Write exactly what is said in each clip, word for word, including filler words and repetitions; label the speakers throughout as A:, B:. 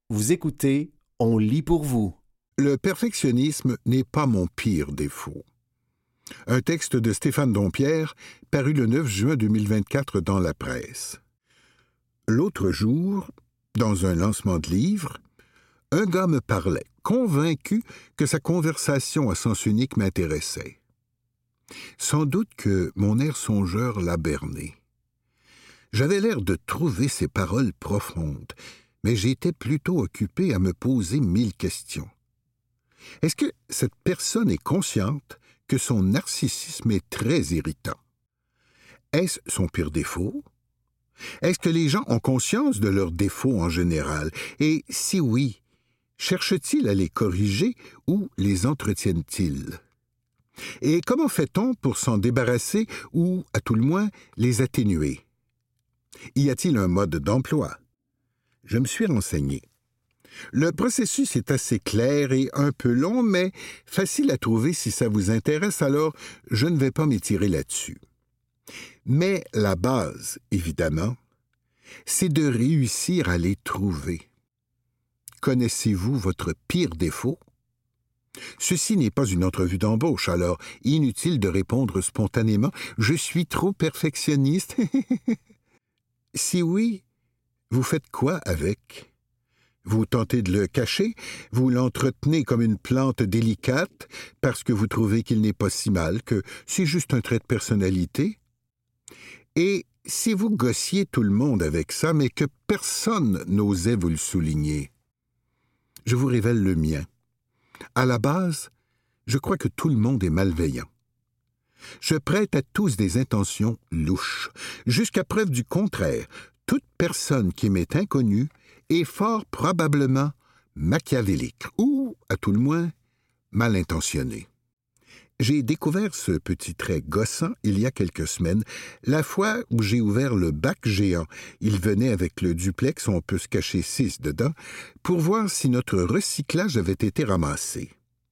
A: Vous écoutez, on lit pour vous.
B: Le perfectionnisme n'est pas mon pire défaut. Un texte de Stéphane Dompierre, paru le neuf juin deux mille vingt-quatre dans la presse. L'autre jour, dans un lancement de livre, un gars me parlait, convaincu que sa conversation à sens unique m'intéressait. Sans doute que mon air songeur l'a berné. J'avais l'air de trouver ses paroles profondes, mais j'étais plutôt occupé à me poser mille questions. Est-ce que cette personne est consciente que son narcissisme est très irritant? Est-ce son pire défaut? Est-ce que les gens ont conscience de leurs défauts en général? Et si oui, cherchent-ils à les corriger ou les entretiennent-ils? Et comment fait-on pour s'en débarrasser ou, à tout le moins, les atténuer? Y a-t-il un mode d'emploi? Je me suis renseigné. Le processus est assez clair et un peu long, mais facile à trouver si ça vous intéresse, alors je ne vais pas m'étirer là-dessus. Mais la base, évidemment, c'est de réussir à les trouver. Connaissez-vous votre pire défaut? Ceci n'est pas une entrevue d'embauche, alors inutile de répondre spontanément « Je suis trop perfectionniste ». Si oui, vous faites quoi avec? Vous tentez de le cacher, vous l'entretenez comme une plante délicate parce que vous trouvez qu'il n'est pas si mal, que c'est juste un trait de personnalité. Et si vous gossiez tout le monde avec ça, mais que personne n'osait vous le souligner? Je vous révèle le mien. À la base, je crois que tout le monde est malveillant. Je prête à tous des intentions louches. Jusqu'à preuve du contraire, toute personne qui m'est inconnue est fort probablement machiavélique ou, à tout le moins, mal intentionnée. J'ai découvert ce petit trait gossant il y a quelques semaines, la fois où j'ai ouvert le bac géant. Il venait avec le duplex, on peut se cacher six dedans, pour voir si notre recyclage avait été ramassé.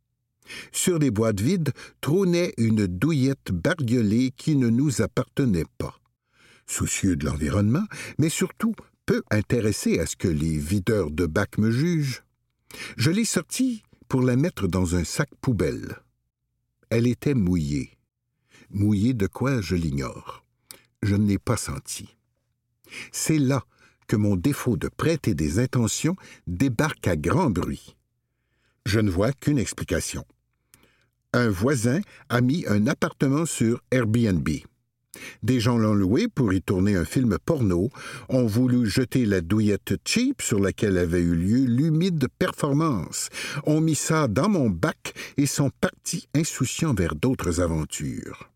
B: Sur les boîtes vides trônait une douillette bariolée qui ne nous appartenait pas. Soucieux de l'environnement, mais surtout peu intéressé à ce que les videurs de bac me jugent, je l'ai sortie pour la mettre dans un sac poubelle. Elle était mouillée. Mouillée de quoi, je l'ignore. Je ne l'ai pas sentie. C'est là que mon défaut de prêter des intentions débarque à grand bruit. Je ne vois qu'une explication. Un voisin a mis un appartement sur Airbnb. Des gens l'ont loué pour y tourner un film porno, ont voulu jeter la douillette cheap sur laquelle avait eu lieu l'humide performance, ont mis ça dans mon bac et sont partis insouciants vers d'autres aventures.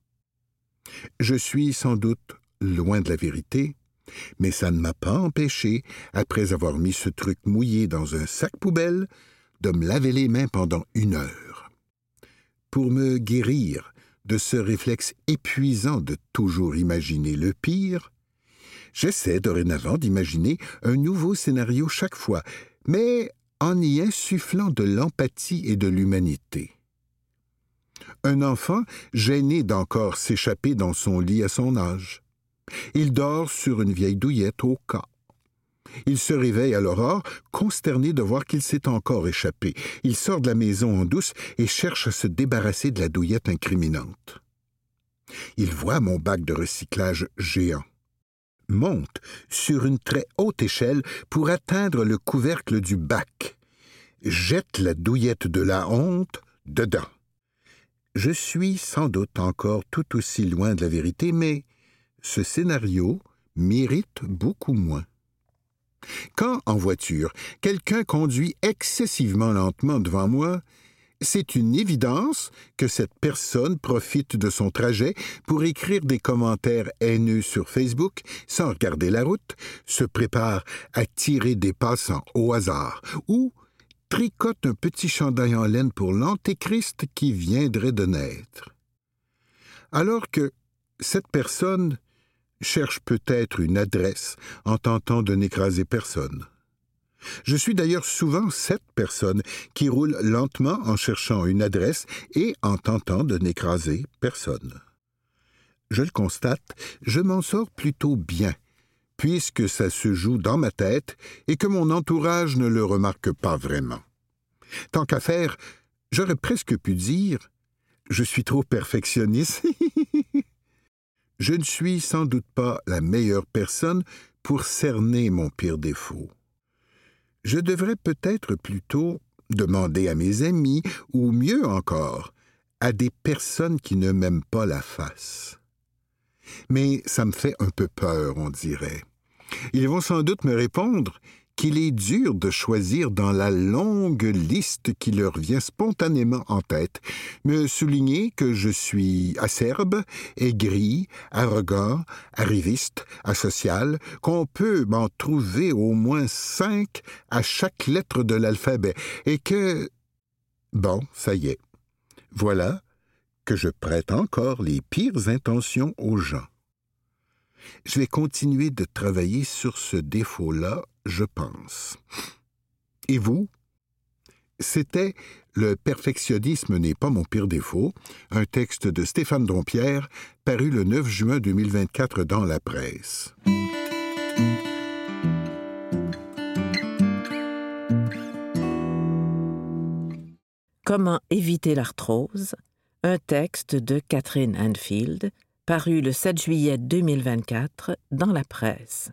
B: Je suis sans doute loin de la vérité, mais ça ne m'a pas empêché, après avoir mis ce truc mouillé dans un sac poubelle, de me laver les mains pendant une heure. Pour me guérir de ce réflexe épuisant de toujours imaginer le pire, j'essaie dorénavant d'imaginer un nouveau scénario chaque fois, mais en y insufflant de l'empathie et de l'humanité. Un enfant gêné d'encore s'échapper dans son lit à son âge. Il dort sur une vieille douillette au cas. Il se réveille à l'aurore, consterné de voir qu'il s'est encore échappé. Il sort de la maison en douce et cherche à se débarrasser de la douillette incriminante. Il voit mon bac de recyclage géant. Monte sur une très haute échelle pour atteindre le couvercle du bac. Jette la douillette de la honte dedans. Je suis sans doute encore tout aussi loin de la vérité, mais ce scénario mérite beaucoup moins. Quand, en voiture, quelqu'un conduit excessivement lentement devant moi, c'est une évidence que cette personne profite de son trajet pour écrire des commentaires haineux sur Facebook sans regarder la route, se prépare à tirer des passants au hasard ou tricote un petit chandail en laine pour l'antéchrist qui viendrait de naître. Alors que cette personne cherche peut-être une adresse en tentant de n'écraser personne. Je suis d'ailleurs souvent cette personne qui roule lentement en cherchant une adresse et en tentant de n'écraser personne. Je le constate, je m'en sors plutôt bien, puisque ça se joue dans ma tête et que mon entourage ne le remarque pas vraiment. Tant qu'à faire, j'aurais presque pu dire « Je suis trop perfectionniste ». Je ne suis sans doute pas la meilleure personne pour cerner mon pire défaut. Je devrais peut-être plutôt demander à mes amis, ou mieux encore, à des personnes qui ne m'aiment pas la face. Mais ça me fait un peu peur, on dirait. Ils vont sans doute me répondre qu'il est dur de choisir dans la longue liste qui leur vient spontanément en tête, me souligner que je suis acerbe, aigri, arrogant, arriviste, asocial, qu'on peut m'en trouver au moins cinq à chaque lettre de l'alphabet, et que... Bon, ça y est. Voilà que je prête encore les pires intentions aux gens. Je vais continuer de travailler sur ce défaut-là, je pense. Et vous? C'était « Le perfectionnisme n'est pas mon pire défaut », un texte de Stéphane Dompierre, paru le neuf juin deux mille vingt-quatre dans la presse.
C: Comment éviter l'arthrose, un texte de Catherine Hanfield, paru le sept juillet deux mille vingt-quatre dans la presse.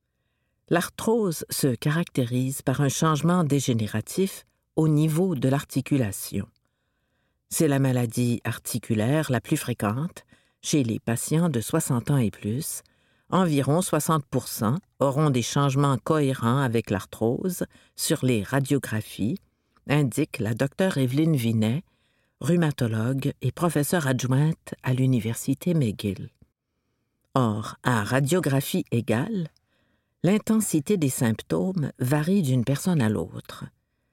C: L'arthrose se caractérise par un changement dégénératif au niveau de l'articulation. C'est la maladie articulaire la plus fréquente chez les patients de soixante ans et plus. Environ soixante pour cent auront des changements cohérents avec l'arthrose sur les radiographies, indique la docteure Evelyne Vinet, rhumatologue et professeure adjointe à l'Université McGill. Or, à radiographie égale, l'intensité des symptômes varie d'une personne à l'autre.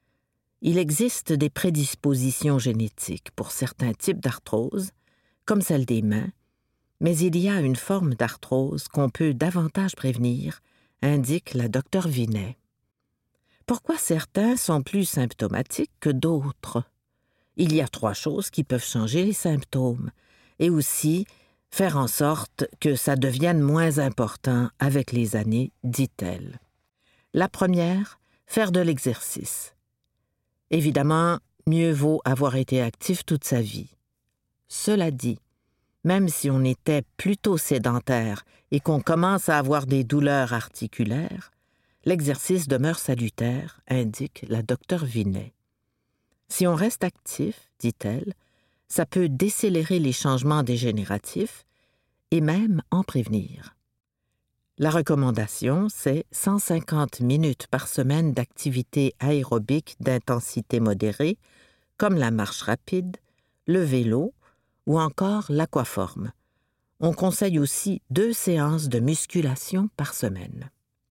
C: Il existe des prédispositions génétiques pour certains types d'arthrose, comme celle des mains, mais il y a une forme d'arthrose qu'on peut davantage prévenir, indique la docteure Vinet. Pourquoi certains sont plus symptomatiques que d'autres? Il y a trois choses qui peuvent changer les symptômes et aussi faire en sorte que ça devienne moins important avec les années, dit-elle. La première, faire de l'exercice. Évidemment, mieux vaut avoir été actif toute sa vie. Cela dit, même si on était plutôt sédentaire et qu'on commence à avoir des douleurs articulaires, l'exercice demeure salutaire, indique la docteure Vinet. Si on reste actif, dit-elle, ça peut décélérer les changements dégénératifs et même en prévenir. La recommandation, c'est cent cinquante minutes par semaine d'activité aérobique d'intensité modérée, comme la marche rapide, le vélo ou encore l'aquaforme. On conseille aussi deux séances de musculation par semaine.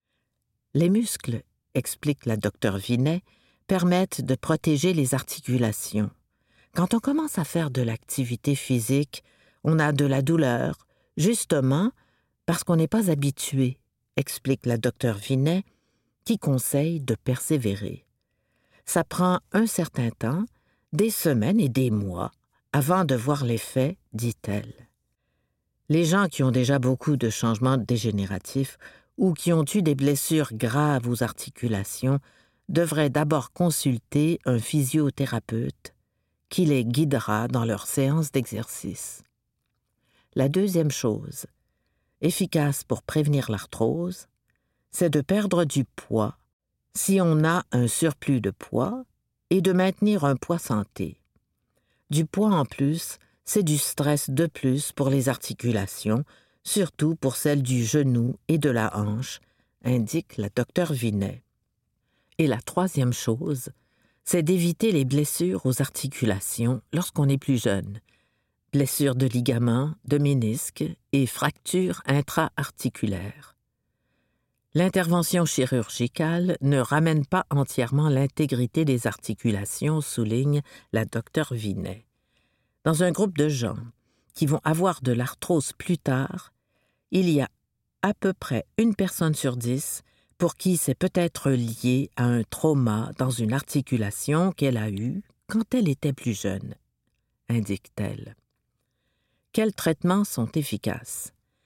C: Les muscles, explique la docteure Vinet, permettent de protéger les articulations. Quand on commence à faire de l'activité physique, on a de la douleur, justement parce qu'on n'est pas habitué, explique la docteure Vinet, qui conseille de persévérer. Ça prend un certain temps, des semaines et des mois, avant de voir l'effet, dit-elle. Les gens qui ont déjà beaucoup de changements dégénératifs ou qui ont eu des blessures graves aux articulations devraient d'abord consulter un physiothérapeute qui les guidera dans leurs séances d'exercice. La deuxième chose, efficace pour prévenir l'arthrose, c'est de perdre du poids si on a un surplus de poids et de maintenir un poids santé. Du poids en plus, c'est du stress de plus pour les articulations, surtout pour celles du genou et de la hanche, indique la docteure Vinet. Et la troisième chose, c'est d'éviter les blessures aux articulations lorsqu'on est plus jeune. Blessures de ligaments, de ménisques et fractures intra-articulaires. L'intervention chirurgicale ne ramène pas entièrement l'intégrité des articulations, souligne la docteure Vinet. Dans un groupe de gens qui vont avoir de l'arthrose plus tard, il y a à peu près une personne sur dix pour qui c'est peut-être lié à un trauma dans une articulation qu'elle a eue quand elle était plus jeune, indique-t-elle. Quels traitements sont efficaces?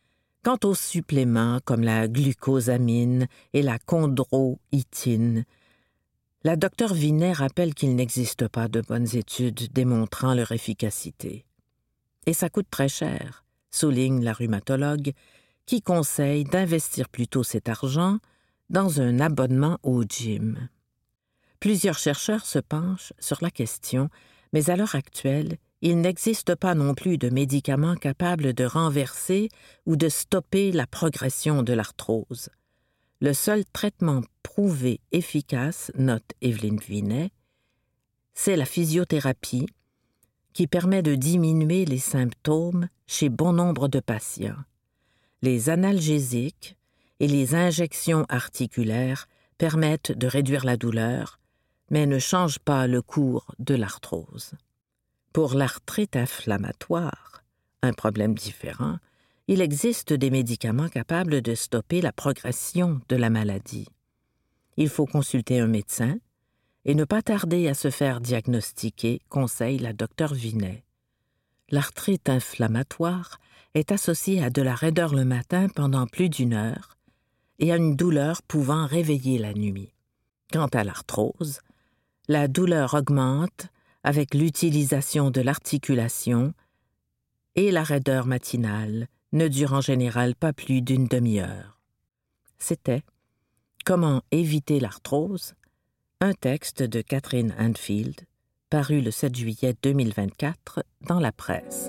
C: Quant aux suppléments comme la glucosamine et la chondroïtine, la docteure Vinet rappelle qu'il n'existe pas de bonnes études démontrant leur efficacité. Et ça coûte très cher, souligne la rhumatologue, qui conseille d'investir plutôt cet argent dans un abonnement au gym. Plusieurs chercheurs se penchent sur la question, mais à l'heure actuelle, il n'existe pas non plus de médicaments capables de renverser ou de stopper la progression de l'arthrose. Le seul traitement prouvé efficace, note Evelyne Vinet, c'est la physiothérapie qui permet de diminuer les symptômes chez bon nombre de patients. Les analgésiques et les injections articulaires permettent de réduire la douleur, mais ne changent pas le cours de l'arthrose. Pour l'arthrite inflammatoire, un problème différent, il existe des médicaments capables de stopper la progression de la maladie. Il faut consulter un médecin et ne pas tarder à se faire diagnostiquer, conseille la docteure Vinet. L'arthrite inflammatoire est associée à de la raideur le matin pendant plus d'une heure et à une douleur pouvant réveiller la nuit. Quant à l'arthrose, la douleur augmente avec l'utilisation de l'articulation et la raideur matinale ne dure en général pas plus d'une demi-heure. C'était « Comment éviter l'arthrose ?» un texte de Catherine Hanfield, paru le sept juillet deux mille vingt-quatre dans la presse.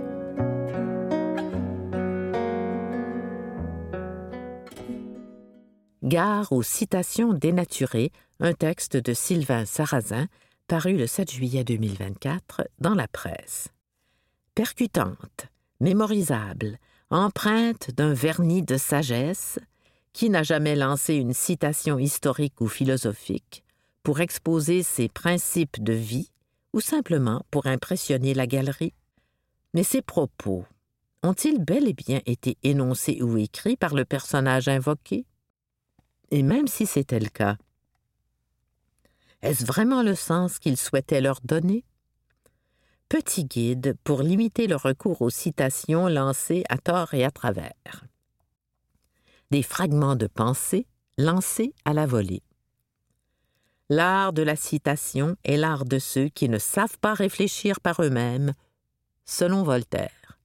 C: Gare aux citations dénaturées, un texte de Sylvain Sarrazin, paru le sept juillet deux mille vingt-quatre dans la presse. Percutante, mémorisable, empreinte d'un vernis de sagesse, qui n'a jamais lancé une citation historique ou philosophique pour exposer ses principes de vie ou simplement pour impressionner la galerie? Mais ces propos ont-ils bel et bien été énoncés ou écrits par le personnage invoqué? Et même si c'était le cas, est-ce vraiment le sens qu'il souhaitait leur donner? Petit guide pour limiter le recours aux citations lancées à tort et à travers. Des fragments de pensée lancés à la volée. L'art de la citation est l'art de ceux qui ne savent pas réfléchir par eux-mêmes, selon Voltaire.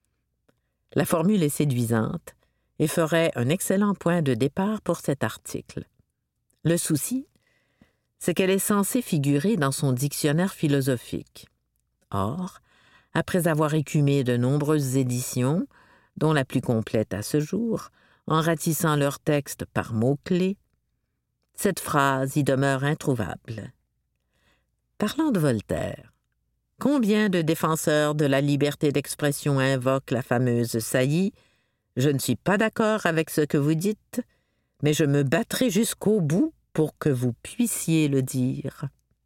C: La formule est séduisante et ferait un excellent point de départ pour cet article. Le souci, c'est qu'elle est censée figurer dans son dictionnaire philosophique. Or, après avoir écumé de nombreuses éditions, dont la plus complète à ce jour, en ratissant leurs textes par mots-clés, cette phrase y demeure introuvable. Parlant de Voltaire, combien de défenseurs de la liberté d'expression invoquent la fameuse saillie « Je ne suis pas d'accord avec ce que vous dites, mais je me battrai jusqu'au bout pour que vous puissiez le dire. »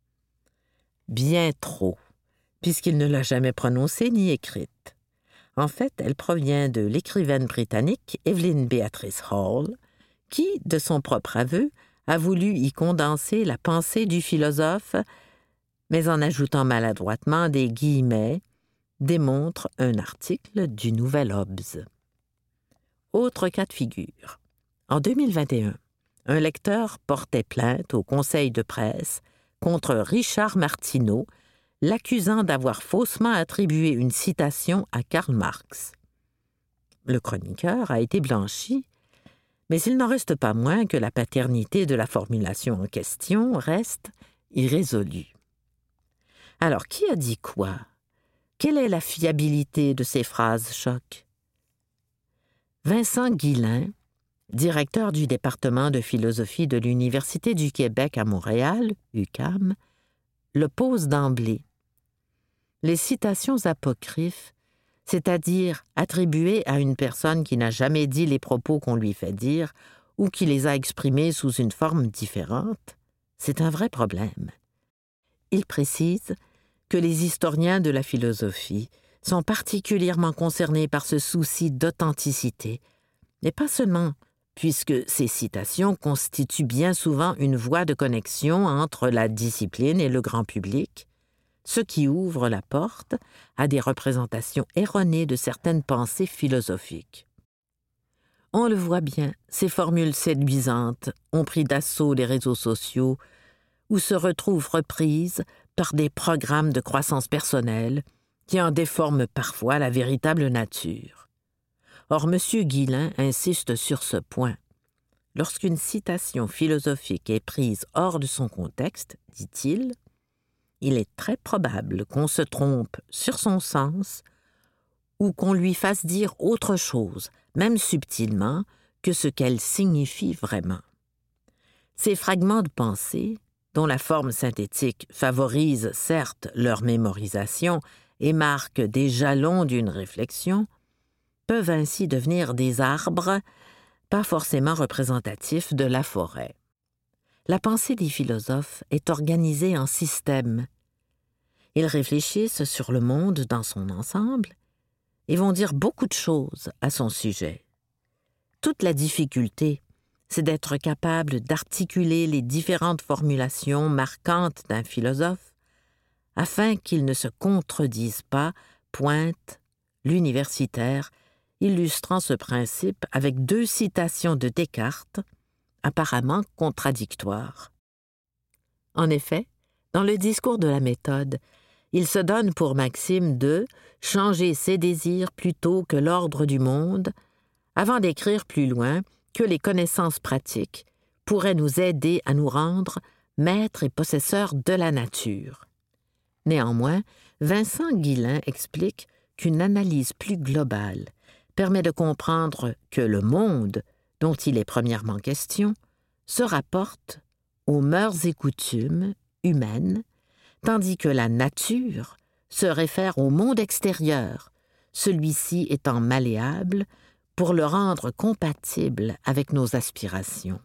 C: Bien trop, puisqu'il ne l'a jamais prononcée ni écrite. En fait, elle provient de l'écrivaine britannique Evelyn Beatrice Hall, qui, de son propre aveu, a voulu y condenser la pensée du philosophe, mais en ajoutant maladroitement des guillemets, démontre un article du Nouvel Obs. Autre cas de figure. En deux mille vingt et un, un lecteur portait plainte au conseil de presse contre Richard Martineau, l'accusant d'avoir faussement attribué une citation à Karl Marx. Le chroniqueur a été blanchi, mais il n'en reste pas moins que la paternité de la formulation en question reste irrésolue. Alors, qui a dit quoi? Quelle est la fiabilité de ces phrases choc? Vincent Guillain, directeur du département de philosophie de l'Université du Québec à Montréal, U Q A M, le pose d'emblée. Les citations apocryphes, c'est-à-dire attribuées à une personne qui n'a jamais dit les propos qu'on lui fait dire ou qui les a exprimés sous une forme différente, c'est un vrai problème. Il précise que les historiens de la philosophie sont particulièrement concernés par ce souci d'authenticité, et pas seulement puisque ces citations constituent bien souvent une voie de connexion entre la discipline et le grand public, ce qui ouvre la porte à des représentations erronées de certaines pensées philosophiques. On le voit bien, ces formules séduisantes ont pris d'assaut les réseaux sociaux ou se retrouvent reprises par des programmes de croissance personnelle qui en déforment parfois la véritable nature. Or, M. Guillain insiste sur ce point. Lorsqu'une citation philosophique est prise hors de son contexte, dit-il, il est très probable qu'on se trompe sur son sens ou qu'on lui fasse dire autre chose, même subtilement, que ce qu'elle signifie vraiment. Ces fragments de pensée, dont la forme synthétique favorise certes leur mémorisation et marque des jalons d'une réflexion, peuvent ainsi devenir des arbres pas forcément représentatifs de la forêt. La pensée des philosophes est organisée en systèmes. Ils réfléchissent sur le monde dans son ensemble et vont dire beaucoup de choses à son sujet. Toute la difficulté, c'est d'être capable d'articuler les différentes formulations marquantes d'un philosophe afin qu'il ne se contredise pas, pointe l'universitaire, illustrant ce principe avec deux citations de Descartes, apparemment contradictoires. En effet, dans le discours de la méthode, il se donne pour maxime de changer ses désirs plutôt que l'ordre du monde, avant d'écrire plus loin que les connaissances pratiques pourraient nous aider à nous rendre maîtres et possesseurs de la nature. Néanmoins, Vincent Guillain explique qu'une analyse plus globale permet de comprendre que le monde, dont il est premièrement question, se rapporte aux mœurs et coutumes humaines, tandis que la nature se réfère au monde extérieur, celui-ci étant malléable pour le rendre compatible avec nos aspirations.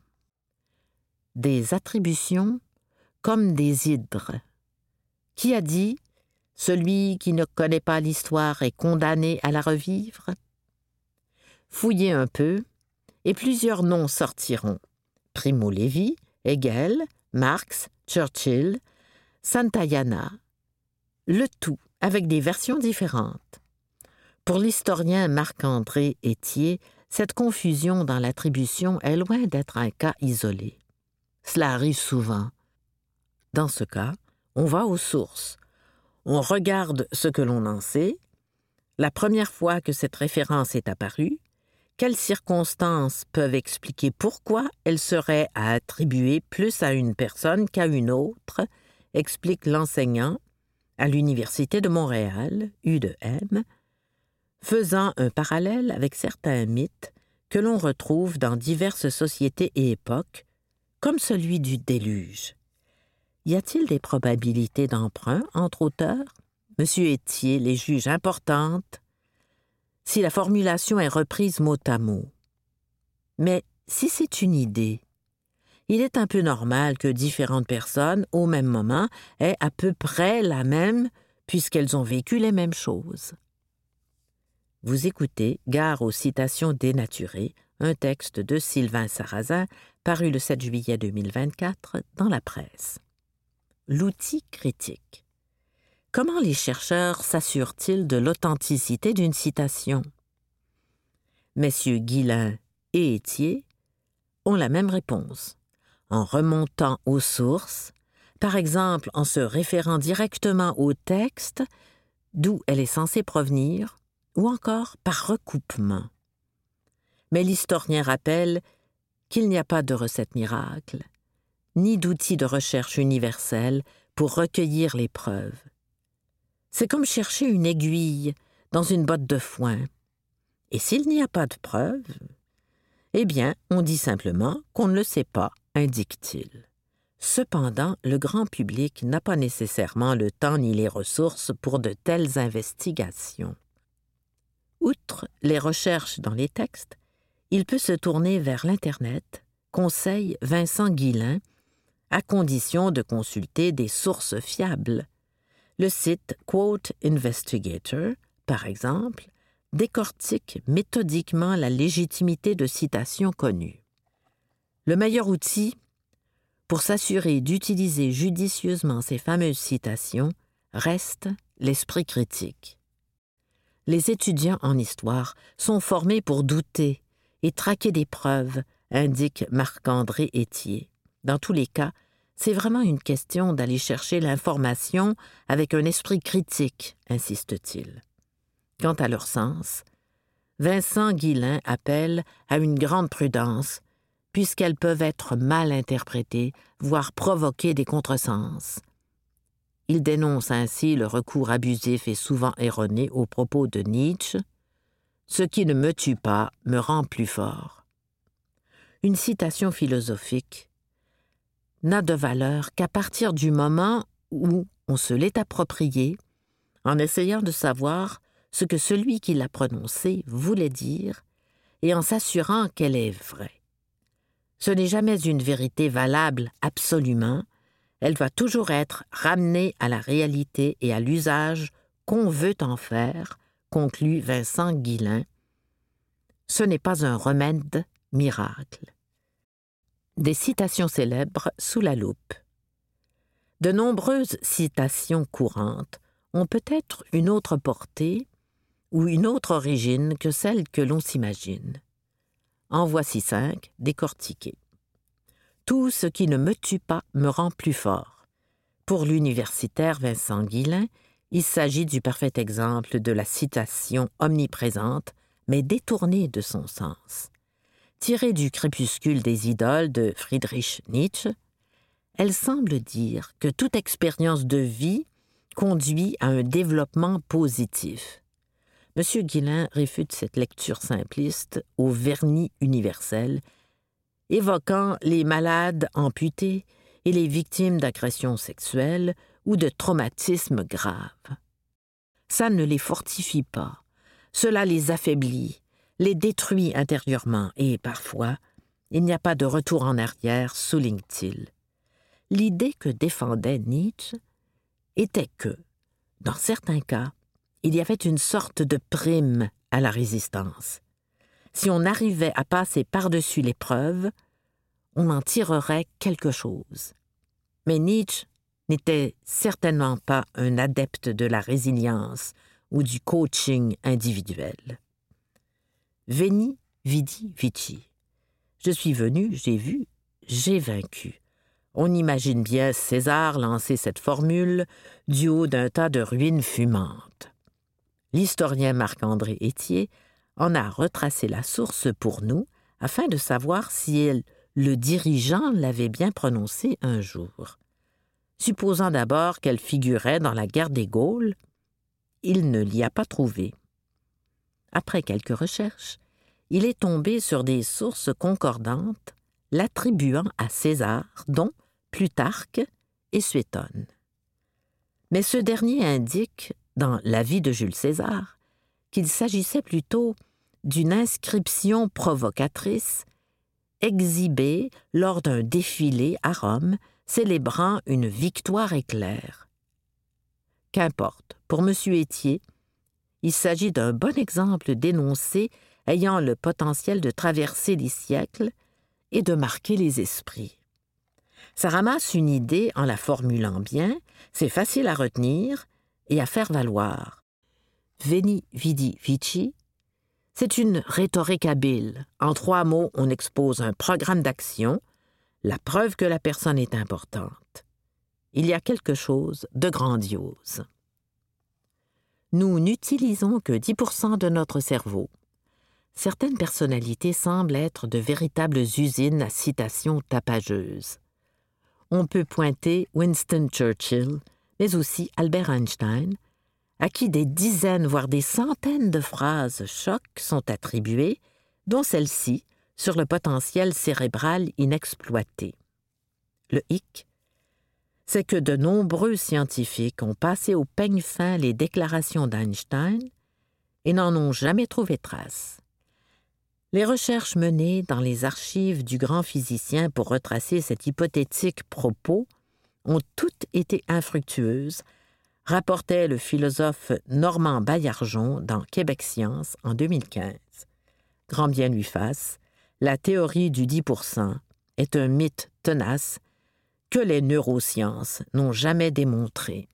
C: Des attributions comme des hydres. Qui a dit « Celui qui ne connaît pas l'histoire est condamné à la revivre » ? Fouillez un peu, et plusieurs noms sortiront. Primo Levi, Hegel, Marx, Churchill, Santayana, le tout avec des versions différentes. Pour l'historien Marc-André Etier, cette confusion dans l'attribution est loin d'être un cas isolé. Cela arrive souvent. Dans ce cas, on va aux sources. On regarde ce que l'on en sait, la première fois que cette référence est apparue, quelles circonstances peuvent expliquer pourquoi elle serait à attribuer plus à une personne qu'à une autre, explique l'enseignant à l'Université de Montréal, U de M, faisant un parallèle avec certains mythes que l'on retrouve dans diverses sociétés et époques, comme celui du déluge. Y a-t-il des probabilités d'emprunt entre auteurs? Monsieur Etier les juge importantes si la formulation est reprise mot à mot. Mais si c'est une idée, il est un peu normal que différentes personnes, au même moment, aient à peu près la même, puisqu'elles ont vécu les mêmes choses. Vous écoutez Gare aux citations dénaturées, un texte de Sylvain Sarrazin, paru le sept juillet deux mille vingt-quatre dans la presse. L'outil critique. Comment les chercheurs s'assurent-ils de l'authenticité d'une citation? Messieurs Guillain et Etier ont la même réponse. En remontant aux sources, par exemple en se référant directement au texte d'où elle est censée provenir, ou encore par recoupement. Mais l'historien rappelle qu'il n'y a pas de recette miracle, ni d'outil de recherche universel pour recueillir les preuves. C'est comme chercher une aiguille dans une botte de foin. Et s'il n'y a pas de preuves, eh bien, on dit simplement qu'on ne le sait pas, indique-t-il. Cependant, le grand public n'a pas nécessairement le temps ni les ressources pour de telles investigations. Outre les recherches dans les textes, il peut se tourner vers l'Internet, conseille Vincent Guillain, à condition de consulter des sources fiables. Le site Quote Investigator, par exemple, décortique méthodiquement la légitimité de citations connues. Le meilleur outil pour s'assurer d'utiliser judicieusement ces fameuses citations reste l'esprit critique. Les étudiants en histoire sont formés pour douter et traquer des preuves, indique Marc-André Etier. Dans tous les cas, c'est vraiment une question d'aller chercher l'information avec un esprit critique, insiste-t-il. Quant à leur sens, Vincent Guillain appelle à une grande prudence, puisqu'elles peuvent être mal interprétées, voire provoquer des contresens. Il dénonce ainsi le recours abusif et souvent erroné aux propos de Nietzsche « Ce qui ne me tue pas me rend plus fort ». Une citation philosophique n'a de valeur qu'à partir du moment où on se l'est appropriée, en essayant de savoir ce que celui qui l'a prononcée voulait dire et en s'assurant qu'elle est vraie. Ce n'est jamais une vérité valable absolument, elle va toujours être ramenée à la réalité et à l'usage qu'on veut en faire, conclut Vincent Guillain. Ce n'est pas un remède miracle. Des citations célèbres sous la loupe. De nombreuses citations courantes ont peut-être une autre portée ou une autre origine que celle que l'on s'imagine. En voici cinq décortiquées. Tout ce qui ne me tue pas me rend plus fort. Pour l'universitaire Vincent Guillain, il s'agit du parfait exemple de la citation omniprésente, mais détournée de son sens. Tirée du Crépuscule des idoles de Friedrich Nietzsche, elle semble dire que toute expérience de vie conduit à un développement positif. M. Guillain réfute cette lecture simpliste au vernis universel, évoquant les malades amputés et les victimes d'agressions sexuelles ou de traumatismes graves. Ça ne les fortifie pas, cela les affaiblit, les détruit intérieurement et, parfois, il n'y a pas de retour en arrière, souligne-t-il. L'idée que défendait Nietzsche était que, dans certains cas, il y avait une sorte de prime à la résistance. Si on arrivait à passer par-dessus l'épreuve, on en tirerait quelque chose. Mais Nietzsche n'était certainement pas un adepte de la résilience ou du coaching individuel. Veni, vidi, vici. Je suis venu, j'ai vu, j'ai vaincu. On imagine bien César lancer cette formule du haut d'un tas de ruines fumantes. L'historien Marc-André Etier en a retracé la source pour nous afin de savoir si elle, le dirigeant l'avait bien prononcée un jour. Supposant d'abord qu'elle figurait dans la guerre des Gaules, il ne l'y a pas trouvé. Après quelques recherches, il est tombé sur des sources concordantes l'attribuant à César, dont Plutarque et Suétone. Mais ce dernier indique, dans La vie de Jules César, qu'il s'agissait plutôt d'une inscription provocatrice exhibée lors d'un défilé à Rome célébrant une victoire éclair. Qu'importe, pour M. Etier, il s'agit d'un bon exemple d'énoncé ayant le potentiel de traverser les siècles et de marquer les esprits. Ça ramasse une idée en la formulant bien, c'est facile à retenir et à faire valoir. Veni, vidi, vici, c'est une rhétorique habile. En trois mots, on expose un programme d'action, la preuve que la personne est importante. Il y a quelque chose de grandiose. Nous n'utilisons que dix pour cent de notre cerveau. Certaines personnalités semblent être de véritables usines à citations tapageuses. On peut pointer Winston Churchill, mais aussi Albert Einstein, à qui des dizaines, voire des centaines de phrases choc sont attribuées, dont celle-ci sur le potentiel cérébral inexploité. Le hic, c'est que de nombreux scientifiques ont passé au peigne fin les déclarations d'Einstein et n'en ont jamais trouvé trace. Les recherches menées dans les archives du grand physicien pour retracer cet hypothétique propos ont toutes été infructueuses, rapportait le philosophe Normand Baillargeon dans Québec Science en deux mille quinze. Grand bien lui fasse, la théorie du dix pour cent est un mythe tenace que les neurosciences n'ont jamais démontré.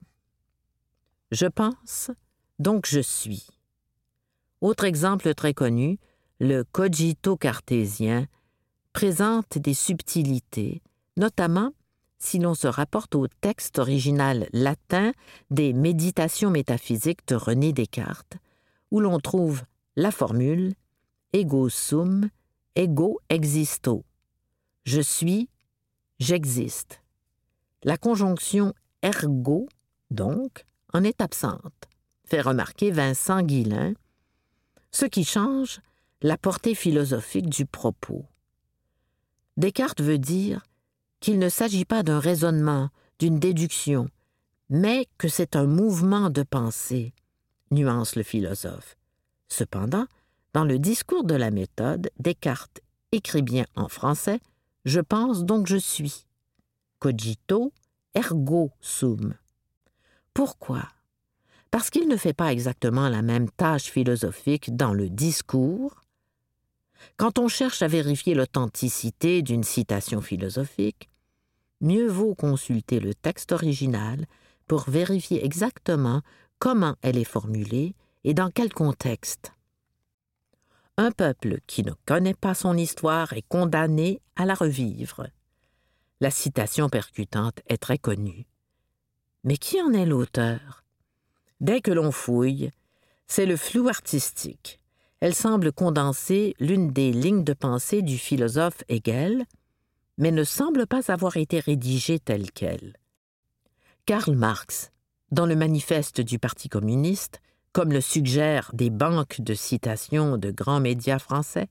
C: Je pense, donc je suis. Autre exemple très connu, le cogito cartésien présente des subtilités, notamment si l'on se rapporte au texte original latin des Méditations métaphysiques de René Descartes, où l'on trouve la formule « ego sum, ego existo ». Je suis, j'existe. La conjonction « ergo », donc, en est absente, fait remarquer Vincent Guillain, ce qui change la portée philosophique du propos. Descartes veut dire qu'il ne s'agit pas d'un raisonnement, d'une déduction, mais que c'est un mouvement de pensée, nuance le philosophe. Cependant, dans le discours de la méthode, Descartes écrit bien en français « Je pense donc je suis ». Cogito ergo sum. Pourquoi? Parce qu'il ne fait pas exactement la même tâche philosophique dans le discours. Quand on cherche à vérifier l'authenticité d'une citation philosophique, mieux vaut consulter le texte original pour vérifier exactement comment elle est formulée et dans quel contexte. Un peuple qui ne connaît pas son histoire est condamné à la revivre. La citation percutante est très connue. Mais qui en est l'auteur? Dès que l'on fouille, c'est le flou artistique. Elle semble condenser l'une des lignes de pensée du philosophe Hegel, mais ne semble pas avoir été rédigée telle quelle. Karl Marx, dans le manifeste du Parti communiste, comme le suggèrent des banques de citations de grands médias français,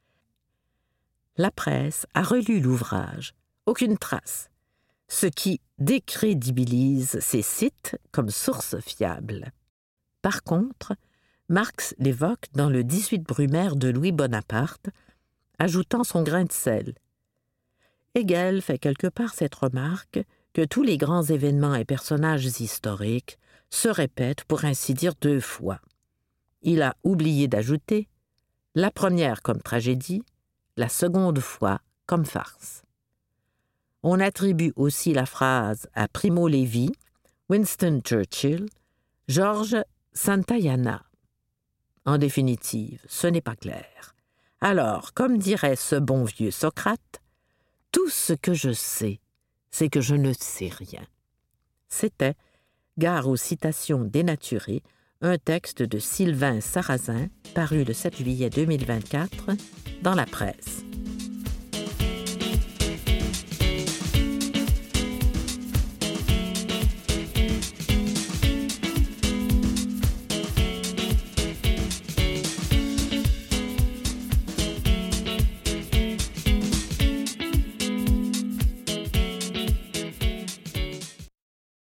C: la presse a relu l'ouvrage, aucune trace, ce qui décrédibilise ces sites comme source fiable. Par contre, Marx l'évoque dans le dix-huit Brumaire de Louis Bonaparte, ajoutant son grain de sel. Hegel fait quelque part cette remarque que tous les grands événements et personnages historiques se répètent pour ainsi dire deux fois. Il a oublié d'ajouter la première comme tragédie, la seconde fois comme farce. On attribue aussi la phrase à Primo Levi, Winston Churchill, George Santayana. En définitive, ce n'est pas clair. Alors, comme dirait ce bon vieux Socrate, « Tout ce que je sais, c'est que je ne sais rien ». C'était Gare aux citations dénaturées, un texte de Sylvain Sarrazin, paru le sept juillet deux mille vingt-quatre dans la presse.